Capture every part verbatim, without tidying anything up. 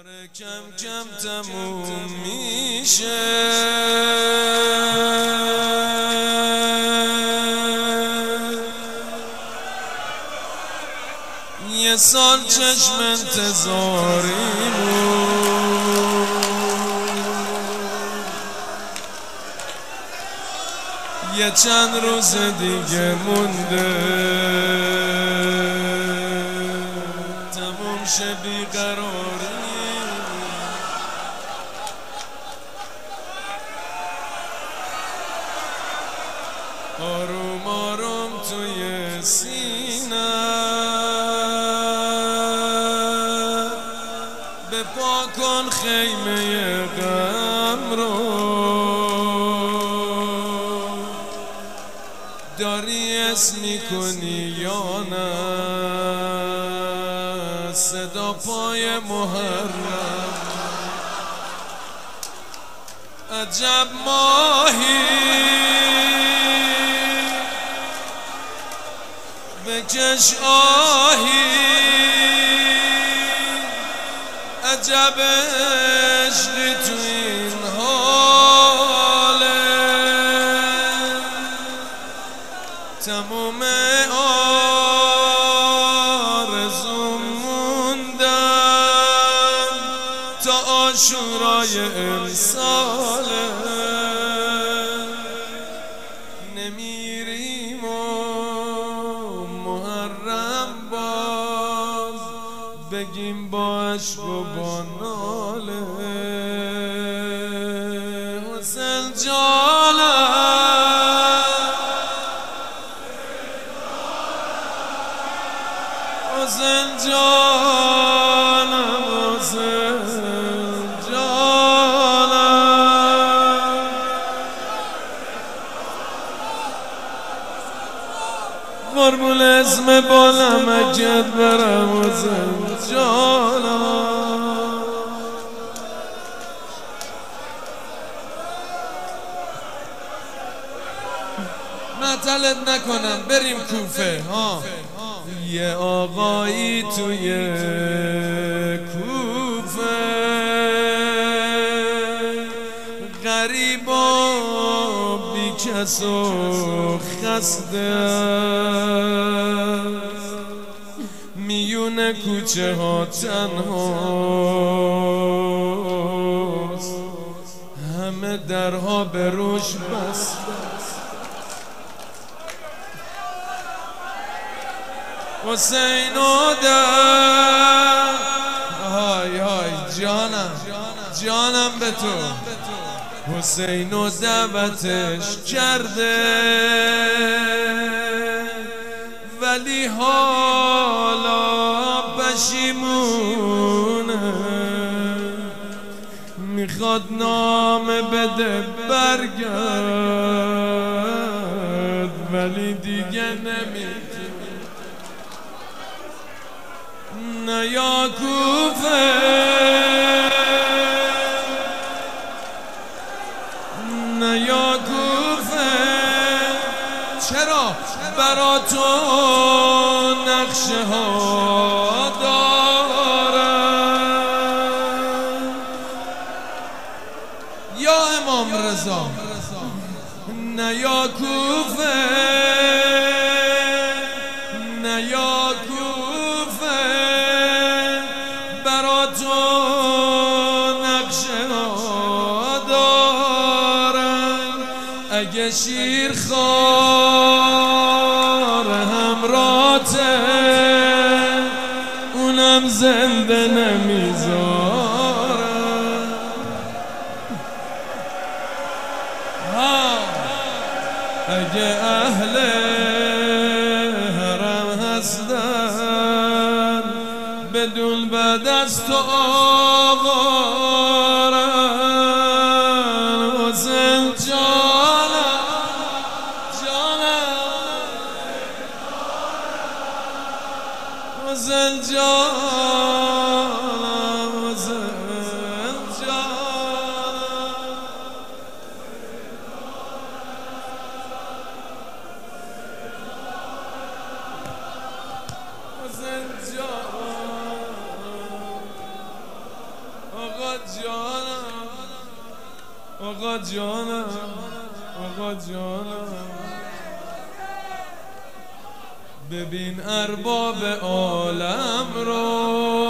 داره کم کم تموم میشه، یه سال چشم انتظاریمون، یه چند روز دیگه مونده تموم شه بیقراری. آروم آروم توی سینه بپا کن خیمه غم رو، داری اسم میکنی یا نه صدا پای محرم. عجب ماهی بکش آهی، عجب عشقی تو این حاله، تموم آرزوم موندن تا عاشورای امساله، نمیریم و محرم باز بگیم با عشق و با ناله. حسین جانم، حسین جانم، حسین جانم، قربون اسم بالم اگت برم حسین جانم. معطلت نکنم بریم کوفه ها. یه آقایی توی کوفه غریب و بی کس و خسته، میون کوچه ها تنهاست، همه درها به روش بسته. حسین و در های های جانم جانم به تو، حسین و دعوتش کرده ولی حالا پشیمونه، میخواد نامه بده برگرد ولی دیگه نمیتونه. نه یا کوفه، نه یا کوفه، چرا برا تو نقشه ها دارم یا امام رضا. نه یا کوفه، نه یا کوفه، برا تو نقشه ها دارم. اگه شیرخوار همراته اونم زنده نمیذارم. ها اگه اهل حرم هستن بدون بعد از تو آوارن. حسین جانم جانم، حسین جانم، حسین جانم، حسین جانم. آقا جانم آقا جانم آقا جانم ببین ارباب عالم رو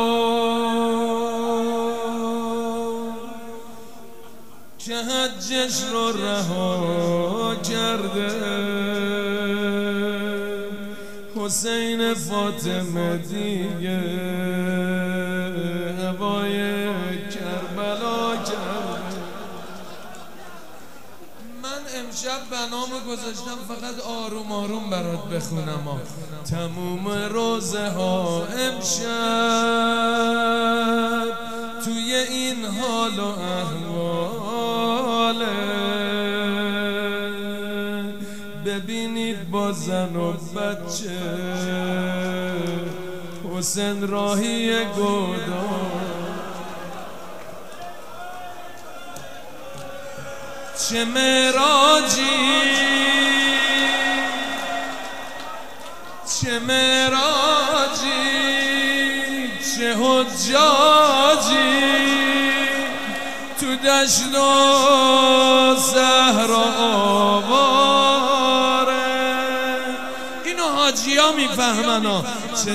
که حجش رو رها کرده حسین فاطمه دیگه هوای کربلا کرده. من امشب بنامو گذاشتم فقط آروم آروم برات بخونم ها. تموم روزه ها امشب توی این حال و احواله ببینید با زن و بچه حسین راهی گودان چه معراجی چه معراجی چه حجاجی تو دشت و صحرا آواره. اینو حاجی ها میفهمن ها. چه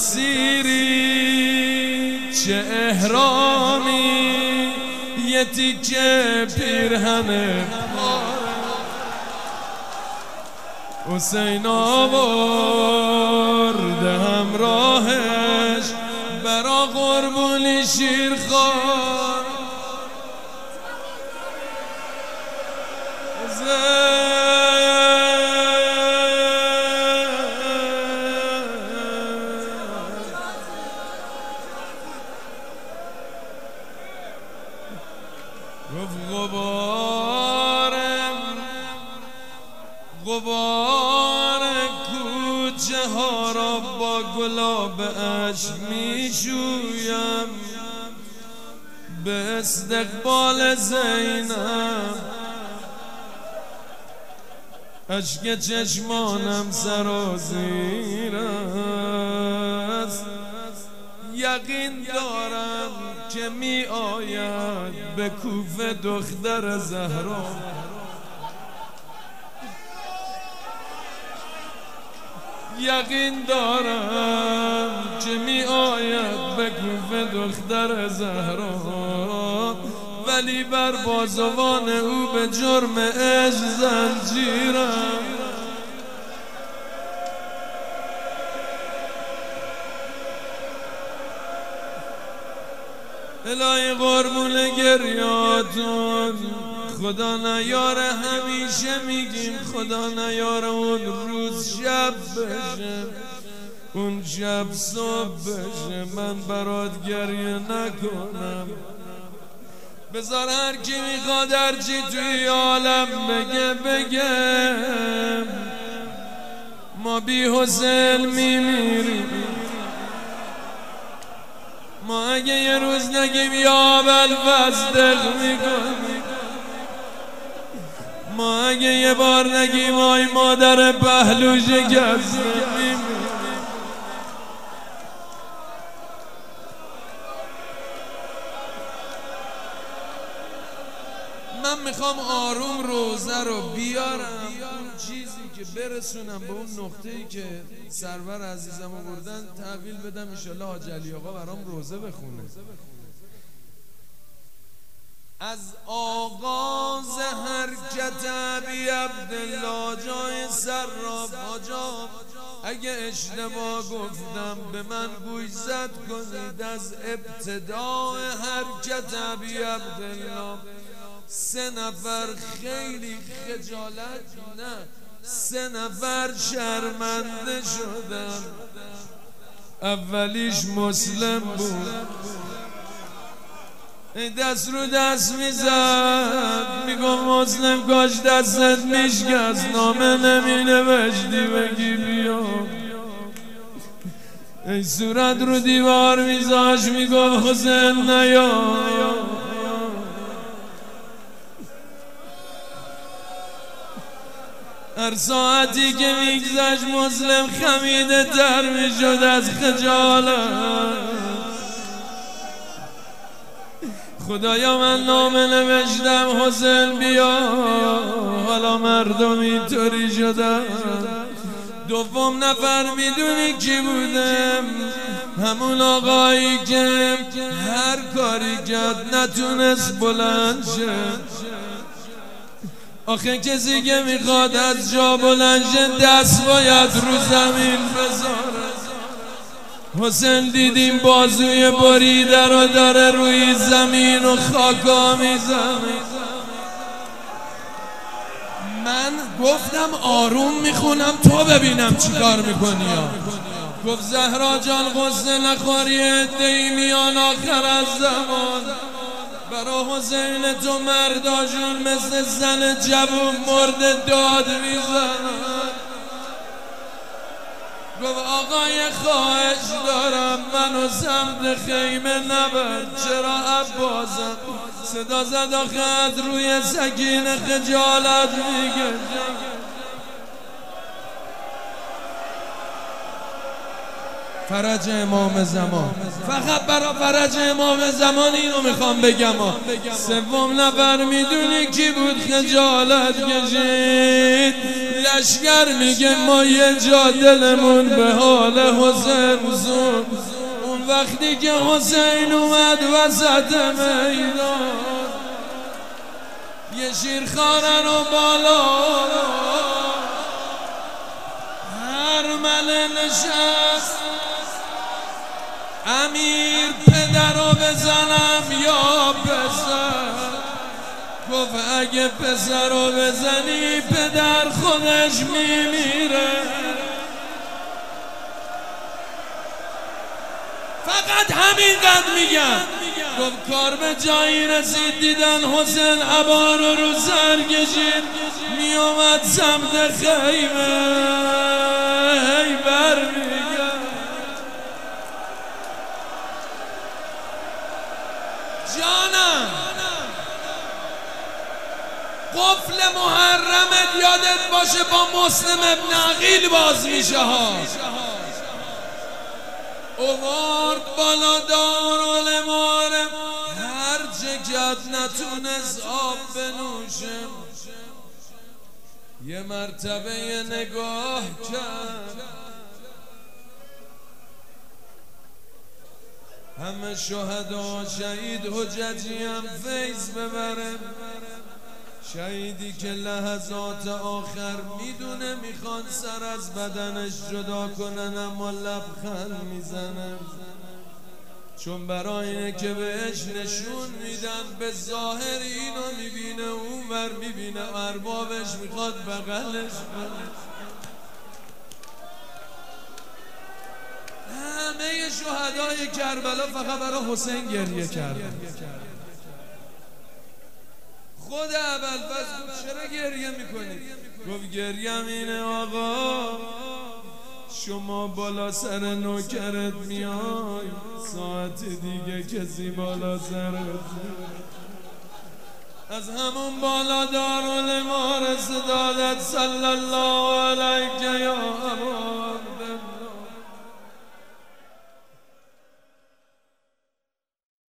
تقصیری چه احرامی یه تیکه پیرهن حسین آورده همراهش برا قربونی شیرخوار غبار کوچه ها را با گلاب اشک می شویم به استقبال زینب اشک چشمانم سرازیر است یقین دارم که می آید به کوفه دختر زهرا یقین دارم که می آید به کوفه دختر زهرا ولی بر بازوان او به جرم عشق زنجیرم الهی قربون گریاتون خدا نیاره همیشه میگیم خدا نیاره اون روز شب بشه اون شب صبح بشه من برات گریه نکنم بذار هر کی میخواد هرچی توی عالم بگه بگه ما بی حسین میمیریم ما اگه یه روز نگیم یا بلفصدق میکنیم ما اگه یه بار نگیم آی مادر پهلو شکستیم من میخوام آروم روزه رو بیارم اون چیزی که برسونم به اون نقطه‌ای که سرور عزیزم آوردن تحویل بدم انشالله حاج علی آقا برام روزه بخونه. از آغاز حرکت ابی عبدالله جای صراف حاجا اگه اشتباه گفتم به من گوشزد کنید. از ابتدای حرکت ابی عبدالله سه نفر خیلی خجالت نه سه نفر شرمنده شدن. اولیش مسلم بود دست رو دست میزد میگم مسلم کاش دستت میشکست نامه نمی نوشتی بگی بیا. ای صورت رو دیوار میزاش میگم حسین نیا. هر ساعتی که میگذشت مسلم خمیده تر میشد از خجالت. خدایا من نامه نوشتم حسین بیا، حالا مردم اینطوری شدن. دوم نفر میدونی کی بودم؟ همون آقایی که هر کاری کرد نتونست بلند شه. آخه کسی که میخواد از جا بلند شه دست باید رو زمین بذاره. حسین دیدیم بازوی بریده رو داره روی زمین و خاکا میزنه. من گفتم آروم میخونم تو ببینم چی کار میکنی. گفت زهرا جان غصه نخوری، عده‌ای میان آخر از زمان برا حسین تو مرداشون مثل زن جوون مرده داد میزنن. گفت آقای خواهش دارم منو سمت خیمه نبر. چرا عباسم؟ صدا زد آخه روی سکینه خجالت میگه. فرج امام زمان، فقط برا فرج امام زمان اینو میخوام بگم. سوم نفر میدونی کی بود خجالت کشید؟ لشگر میگه ما یه جا دلمون به حال حسین زون. اون وقتی که حسین اومد وسط میدان، یه شیرخواره رو بالا هر مله نشست. امیر پدر رو بزنم یا پسر؟ گفت اگه پسر رو بزنی پدر خودش میمیره. فقط همینقدر میگم. گفت کار به جایی رسید دیدن حسین عبا رو رو سر کشید میومد سمت خیمه. هی برمیگه جانم قفل محرمت یادت باشه با مسلم ابن عقیل باز میشه ها. اوارد بالا دارالمارم هر جگت نتونست آب بنوشم. یه مرتبه نگاه کرد همه شهدا شهید حججی هم فیض ببرم. شهیدی که لحظات آخر میدونه میخوان سر از بدنش جدا کنن اما لبخند میزنن، چون برای اینه که بهش نشون میدن به ظاهر اینو میبینه اون ور میبینه اربابش میخواد بغلش کنه. همه شهدای کربلا فقط برای حسین گریه کردن. خود ابوالفضل چرا گریه میکنی؟ گفت گریم اینه آقا شما بالا سر نوکرت میای، ساعت دیگه کسی بالا سرت. از همون بالا دارالمار صدادت صلی الله علیه یا ابا